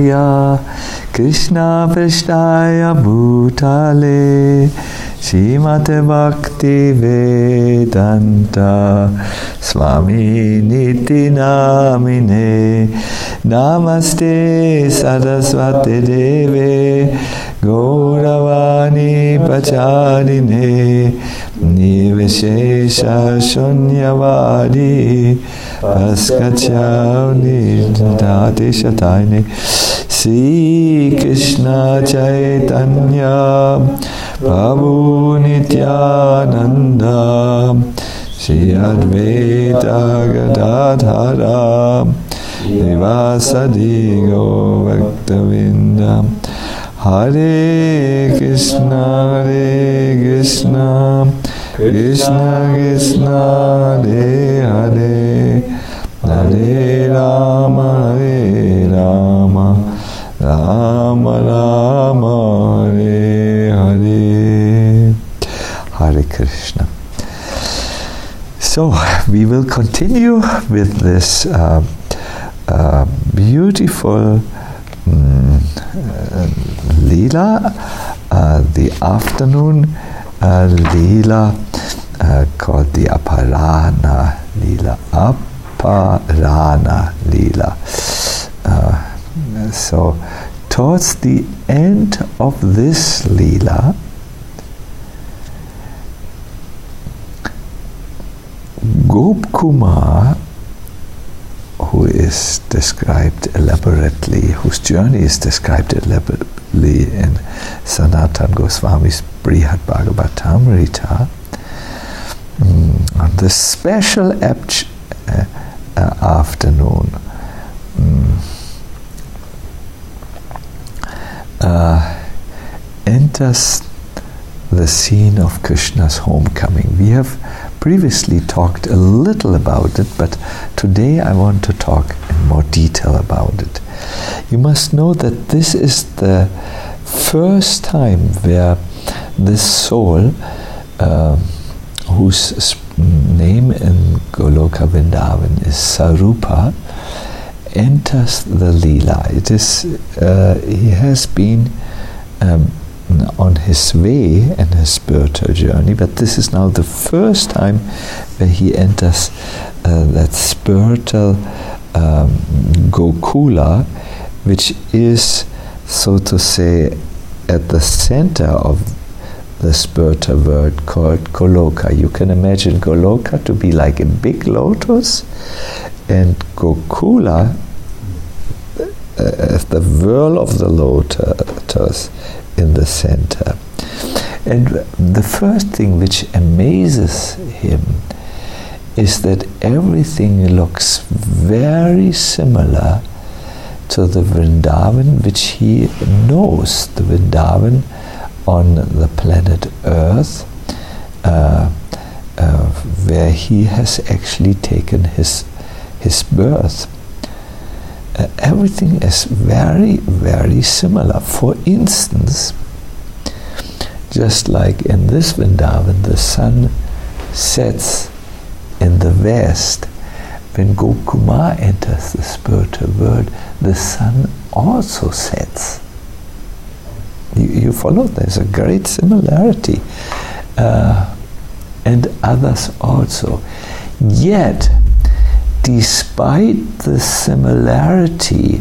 Vishvaya Krishna Prishnaya Bhutale Srimate Bhakti Vedanta Swami Niti Namine Namaste Saraswati Deve Gauravani Pacharine Nivishesha Shunyavadi Paskachauni Dati Shataini Sri Krishna Chaitanya Prabhu Nityananda Shri Advaita Gadadhara Devasadi Govaktavinda Hare Krishna Krishna Krishna Hare Hare Hare Rama Rama Rama Hare Hare. Hare Krishna. So we will continue with this beautiful Leela, the afternoon Leela called the Aparana Leela. Aparana Leela. So towards the end of this Leela, Gopkumar, who is described elaborately, whose journey is described elaborately in Sanatana Goswami's Brihad Bhagavatamrita, on this special afternoon, enters the scene of Krishna's homecoming. We have previously talked a little about it, but today I want to talk in more detail about it. You must know that this is the first time where this soul, whose name in Goloka Vrindavan is Sarupa, enters the Leela. It is he has been on his way in his spiritual journey, but this is now the first time where he enters that spiritual Gokula, which is, so to say, at the center of the spiritual world called Goloka. You can imagine Goloka to be like a big lotus, and Gokula as the whirl of the lotus in the center. And the first thing which amazes him is that everything looks very similar to the Vrindavan which he knows, the Vrindavan on the planet Earth, where he has actually taken his birth. Everything is very, very similar. For instance, just like in this Vrindavan, the sun sets in the west. When Gopkumar enters the spiritual world, the sun also sets. You follow? There's a great similarity. And others also. Yet, despite the similarity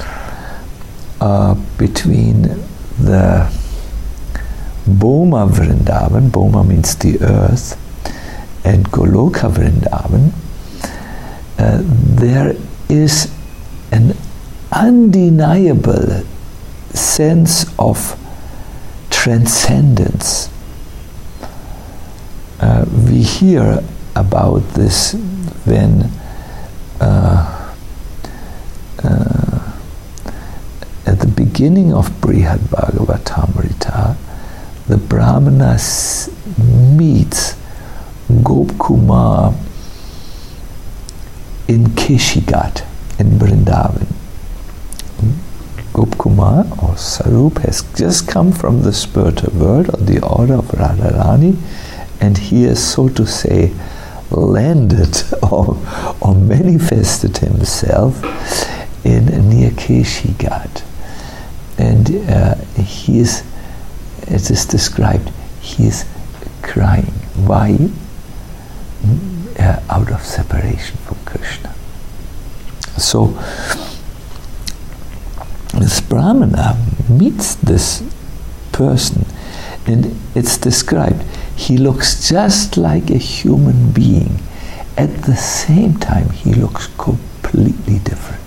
between the Boma Vrindavan, Boma means the earth, and Goloka Vrindavan, there is an undeniable sense of transcendence. We hear about this when at the beginning of Brihad Bhagavatamrita, the Brahmanas meets Gopkumar in Keshigat in Vrindavan. Gopkumar or Sarup has just come from the spiritual world or the order of Radharani, and he has, so to say, landed or manifested himself in near Keshigat. and it is described, he is crying. Why? Out of separation from Krishna. So this Brahmana meets this person, and it's described, he looks just like a human being. At the same time, he looks completely different.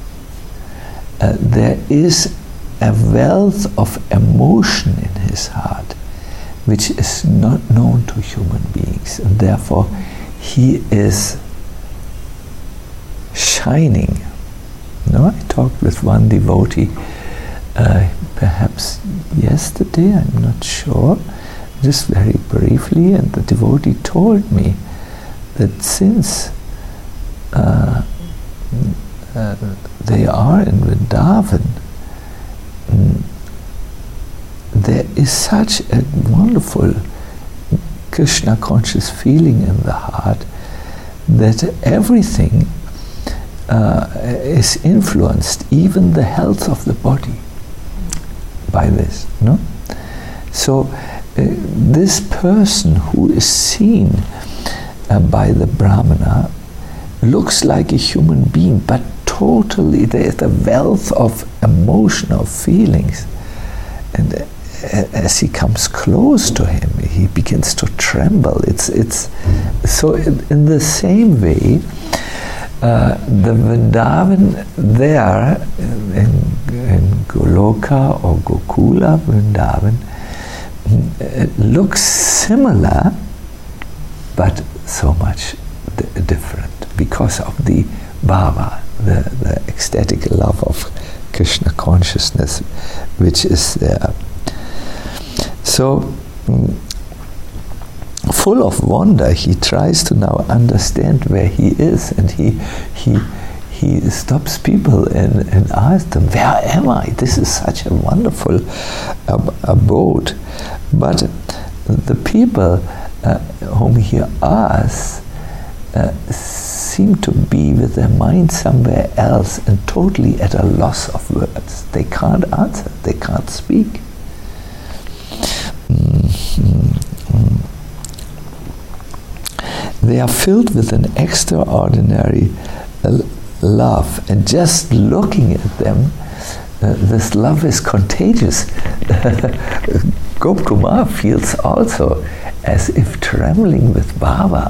There is a wealth of emotion in his heart which is not known to human beings, and therefore he is shining. I talked with one devotee perhaps yesterday, I'm not sure, just very briefly, and the devotee told me that since they are in Vrindavan, there is such a wonderful Krishna conscious feeling in the heart that everything is influenced, even the health of the body, by this. So this person who is seen by the Brahmana looks like a human being, but totally there is a wealth of emotional feelings, and as he comes close to him, he begins to tremble. It's so in the same way. The Vrindavan there in Goloka or Gokula Vrindavan looks similar, but so much different because of the bhava, the ecstatic love of Krishna consciousness which is there. So full of wonder, he tries to now understand where he is, and he stops people and asks them, where am I? This is such a wonderful abode. But the people whom he asks seem to be with their mind somewhere else and totally at a loss of words. They can't answer, they can't speak. They are filled with an extraordinary love, and just looking at them, this love is contagious. Gopkumar feels also as if trembling with bhava.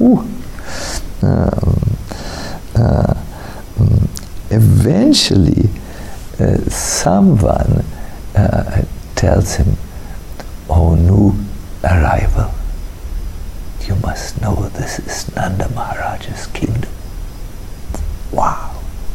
Eventually, someone tells him, "Oh, new arrival. You must know this is Nanda Maharaj's kingdom." Wow.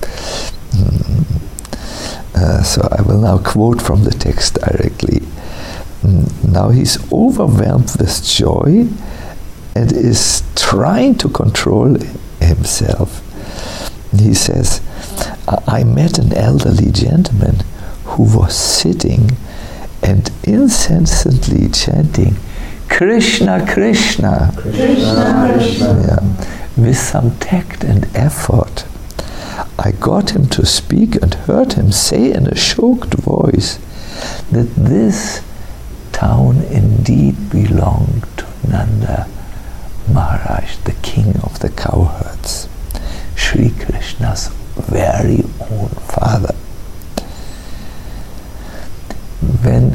So I will now quote from the text directly. Now he's overwhelmed with joy and is trying to control himself. He says, "I met an elderly gentleman who was sitting and incessantly chanting, 'Krishna, Krishna, Krishna, Krishna.' Yeah, with some tact and effort. I got him to speak and heard him say in a choked voice that this town indeed belonged to Nanda Maharaj, the king of the cowherds, Sri Krishna's very own father." When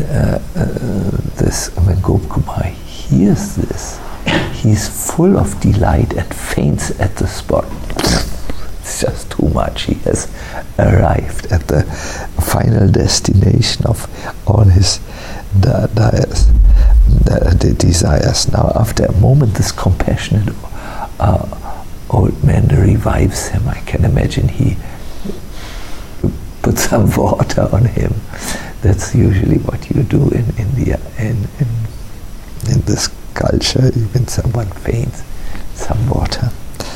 Gopkumar hears this, he's full of delight and faints at the spot. It's just too much. He has arrived at the final destination of all his desires. Now, after a moment, this compassionate old man revives him. I can imagine he put some water on him. That's usually what you do in India, in this culture. When someone faints, some water.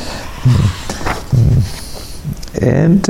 And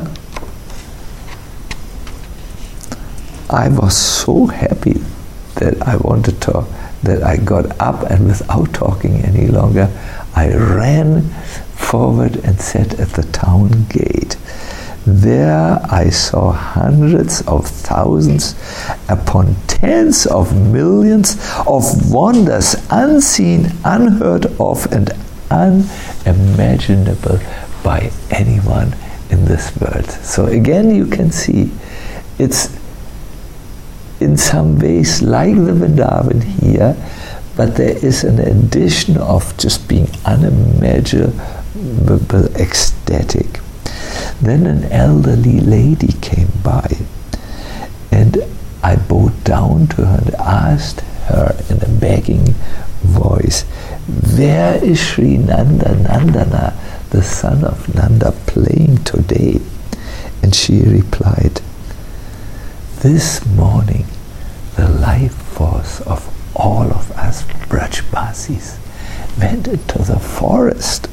I was so happy that that I got up, and without talking any longer, I ran forward and sat at the town gate. There I saw hundreds of thousands upon tens of millions of wonders unseen, unheard of, and unimaginable by anyone in this world. So again, you can see it's in some ways like the Vrindavan here, but there is an addition of just being unimaginable, ecstatic. Then an elderly lady came by, and I bowed down to her and asked her in a begging voice, "Where is Sri Nandana, the son of Nanda, playing today?" And she replied, "This morning the life force of all of us Brajbasis went into the forest,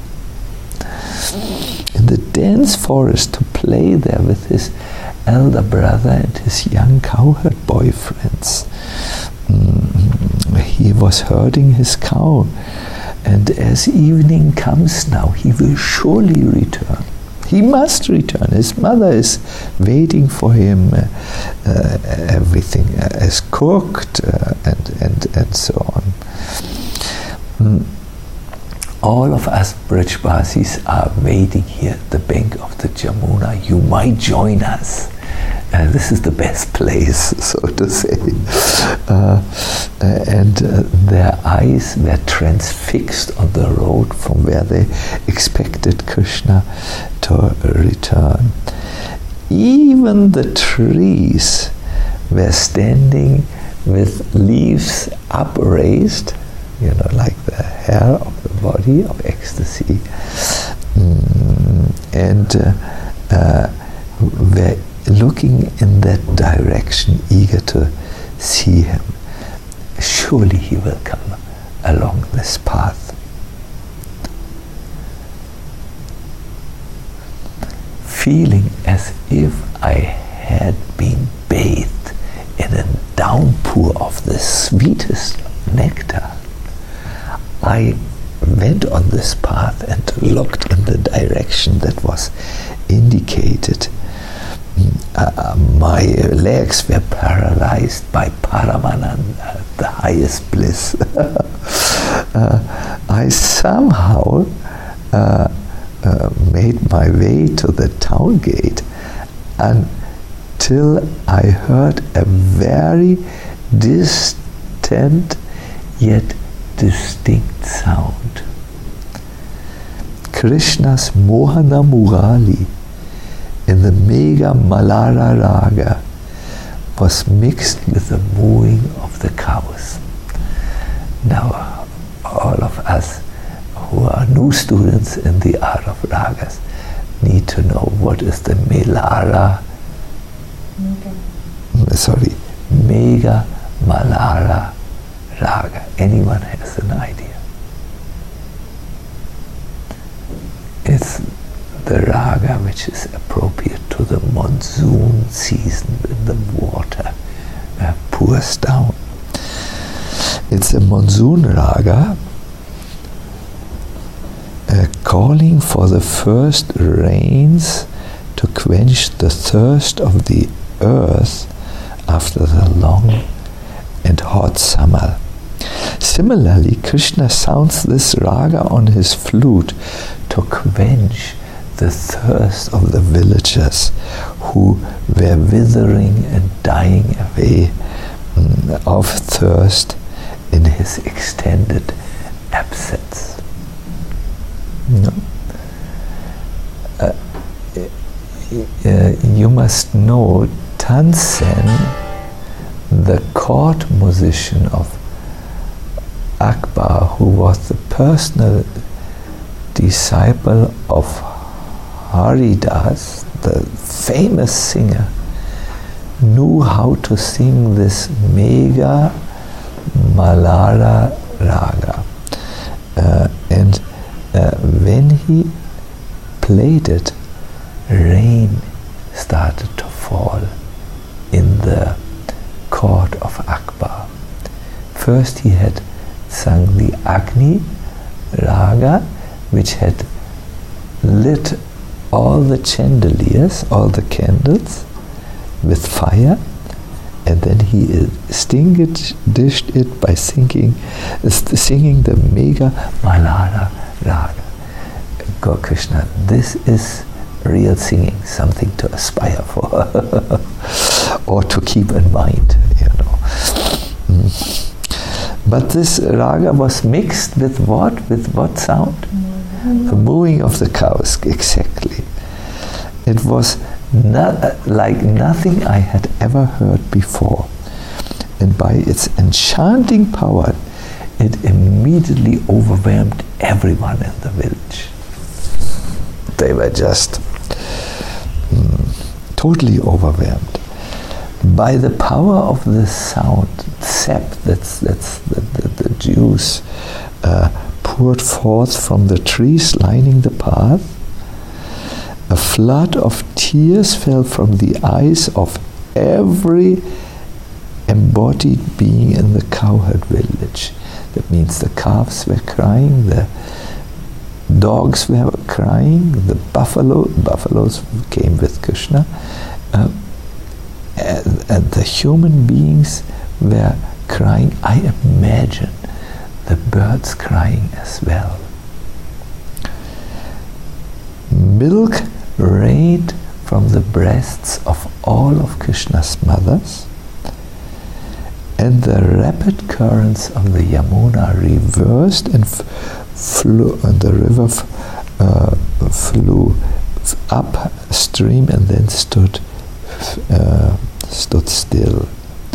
in the dense forest, to play there with his elder brother and his young cowherd boyfriends. He was herding his cow, and as evening comes now, he will surely return. He must return. His mother is waiting for him. Everything is cooked and so on. All of us Brajbasis are waiting here at the bank of the Jamuna. You might join us. This is the best place, so to say." And their eyes were transfixed on the road from where they expected Krishna to return. Even the trees were standing with leaves upraised, like the hair of the body of ecstasy, and were looking in that direction, eager to see him. Surely he will come along this path. Feeling as if I had been bathed in a downpour of the sweetest nectar, I went on this path and looked in the direction that was indicated. My legs were paralyzed by Paramananda, the highest bliss. I somehow made my way to the town gate until I heard a very distant yet distinct sound. Krishna's Mohana Murali in the Mega Malara Raga was mixed with the mooing of the cows. Now, all of us who are new students in the art of ragas need to know what is the Mega Malara Raga. Anyone has an idea? It's the raga which is appropriate to the monsoon season when the water pours down. It's a monsoon raga calling for the first rains to quench the thirst of the earth after the long and hot summer. Similarly, Krishna sounds this raga on his flute to quench the thirst of the villagers who were withering and dying away of thirst in his extended absence. You must know Tansen, the court musician of Akbar, who was the personal disciple of Haridas, the famous singer, knew how to sing this Mega Malara Raga. And when he played it, rain started to fall in the court of Akbar. First he had sung the Agni Raga, which had lit all the chandeliers, all the candles with fire, and then he extinguished it by singing the Mega Malala Raga. God Krishna, this is real singing, something to aspire for or to keep in mind, you know. But this raga was mixed with what? With what sound? The mooing of the cows, exactly. It was like nothing I had ever heard before. And by its enchanting power, it immediately overwhelmed everyone in the village. They were just totally overwhelmed by the power of the sound. Sap, that's the juice poured forth from the trees lining the path. A flood of tears fell from the eyes of every embodied being in the cowherd village. That means the calves were crying, the dogs were crying, the buffaloes came with Krishna, and the human beings were crying. I imagine the birds crying as well. Milk rained from the breasts of all of Krishna's mothers, and the rapid currents of the Yamuna reversed and flew, and the river flew upstream and then stood still.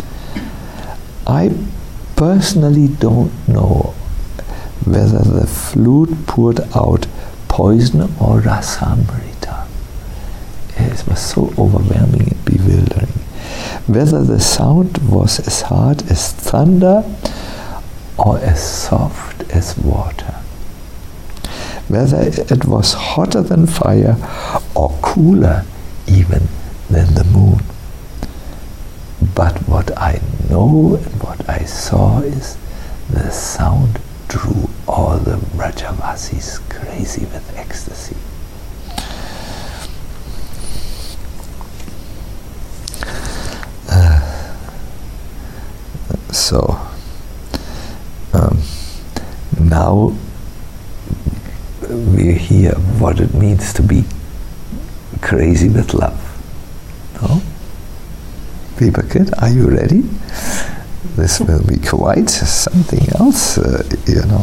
I personally don't know whether the flute poured out poison or rasamrita. It was so overwhelming and bewildering. Whether the sound was as hard as thunder or as soft as water. Whether it was hotter than fire or cooler even than the moon. But what I know and what I saw is the sound drew all the Brajavasis crazy with ecstasy. Now we hear what it means to be crazy with love. No? Deepakit, are you ready? This will be quite something else, you know.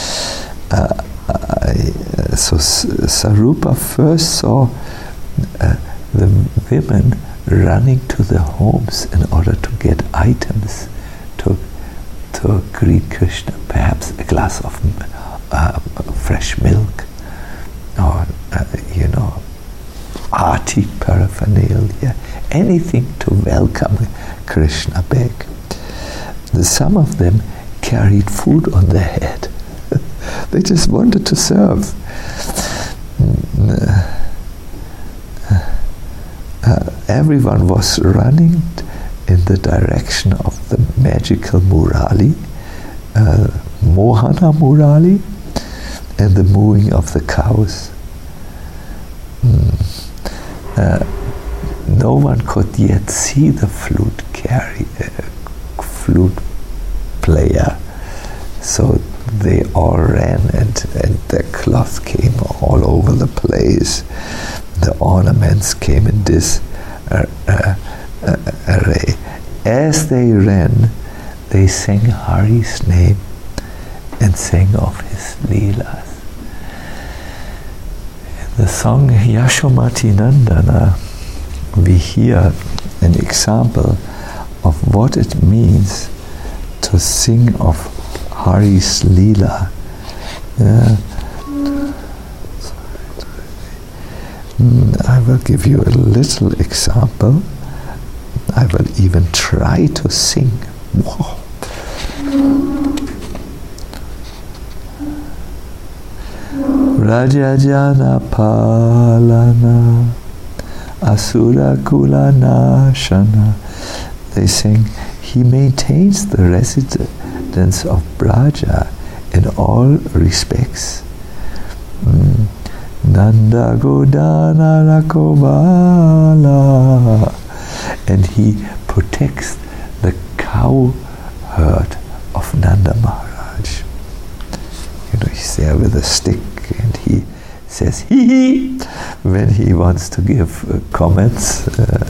So Sarupa first saw the women running to the homes in order to get items to greet Krishna, perhaps a glass of fresh milk, or you know, arty paraphernalia, anything to welcome Krishna back. Some of them carried food on their head. They just wanted to serve. Everyone was running in the direction of the magical Murali, Mohana Murali, and the mooing of the cows. No one could yet see the flute player, so they all ran, and their cloth came all over the place. The ornaments came in disarray. As they ran, they sang Hari's name and sang of his Leelas. In the song Yashomati Nandana, we hear an example of what it means to sing of Hari's Leela. I will give you a little example. I will even try to sing. Whoa. Raja Jana Palana Asura Kula Nashana. They sing, he maintains the residence of Braja in all respects. Nanda Godana Rakobala. And he protects the cow herd of Nanda Maharaj. You know, he's there with a stick and he says hee hee when he wants to give comments.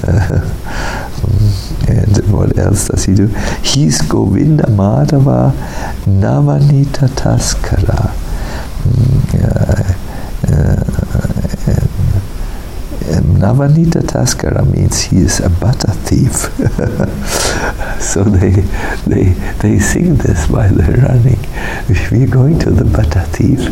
And what else does he do? He's Govinda Madhava Navanita Taskara. Navanita Taskara means he is a butter thief. So they sing this while they're running. We're going to the butter thief.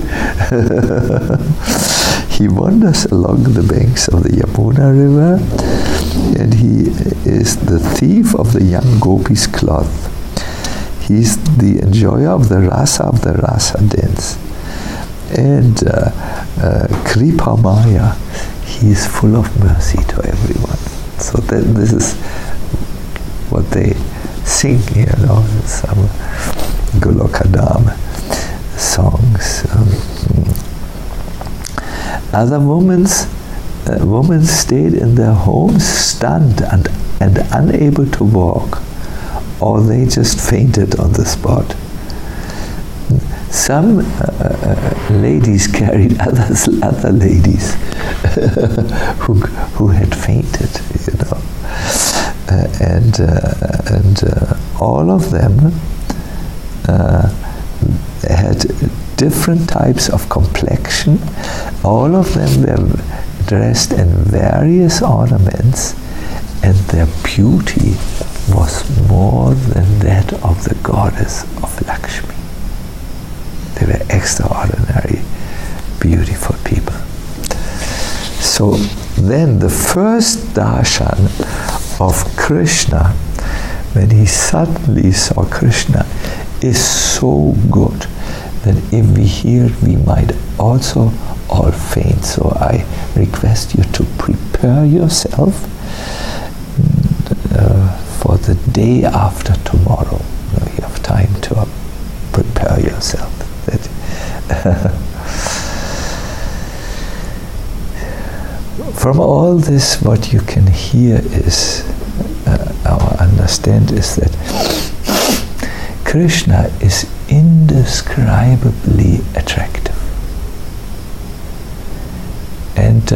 He wanders along the banks of the Yamuna river, and he is the thief of the young gopis' cloth. He's the enjoyer of the rasa dance. And Kripa Maya, he is full of mercy to everyone. So this is what they sing, you know, some Golokadam songs. Other women stayed in their homes stunned and unable to walk, or they just fainted on the spot. Some ladies carried other ladies who had fainted, you know, and all of them had different types of complexion. All of them were dressed in various ornaments, and their beauty was more than that of the goddess of Lakshmi. They were extraordinary, beautiful people. So then the first darshan of Krishna, when he suddenly saw Krishna, is so good that if we hear it, we might also all faint. So I request you to prepare yourself for the day after tomorrow. You have time to prepare yourself. From all this, what you can hear is, or understand, is that Krishna is indescribably attractive. And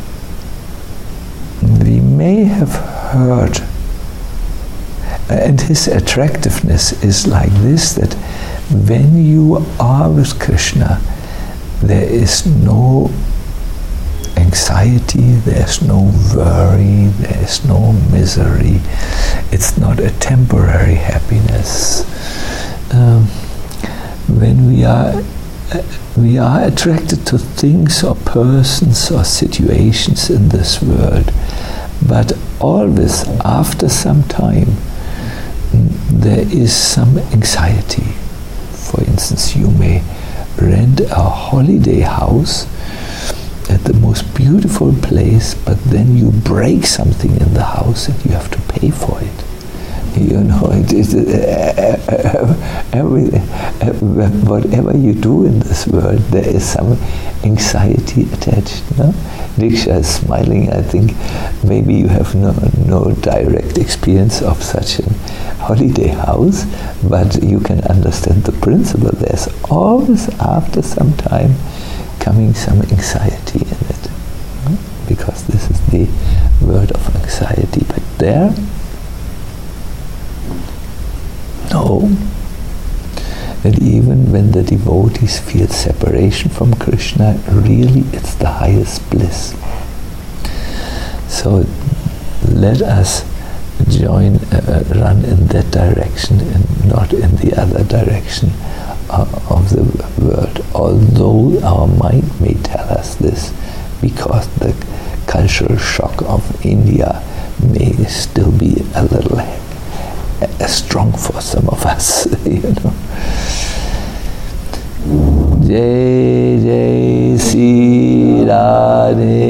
we may have heard, and his attractiveness is like this, that when you are with Krishna, there is no anxiety, there's no worry, there's no misery. It's not a temporary happiness. When we are attracted to things or persons or situations in this world, but always after some time there is some anxiety. For instance, you may rent a holiday house at the most beautiful place, but then you break something in the house and you have to pay for it. You know, it is whatever you do in this world, there is some anxiety attached. No? Diksha is smiling. I think maybe you have no direct experience of such a holiday house, but you can understand the principle. There's always, after some time, coming some anxiety in it, because this is the word of anxiety. But there, no. And even when the devotees feel separation from Krishna, really it's the highest bliss. So let us run in that direction and not in the other direction of the world. Although our mind may tell us this, because the cultural shock of India may still be a little strong for some of us, you know. Jai Jai Sri Radhe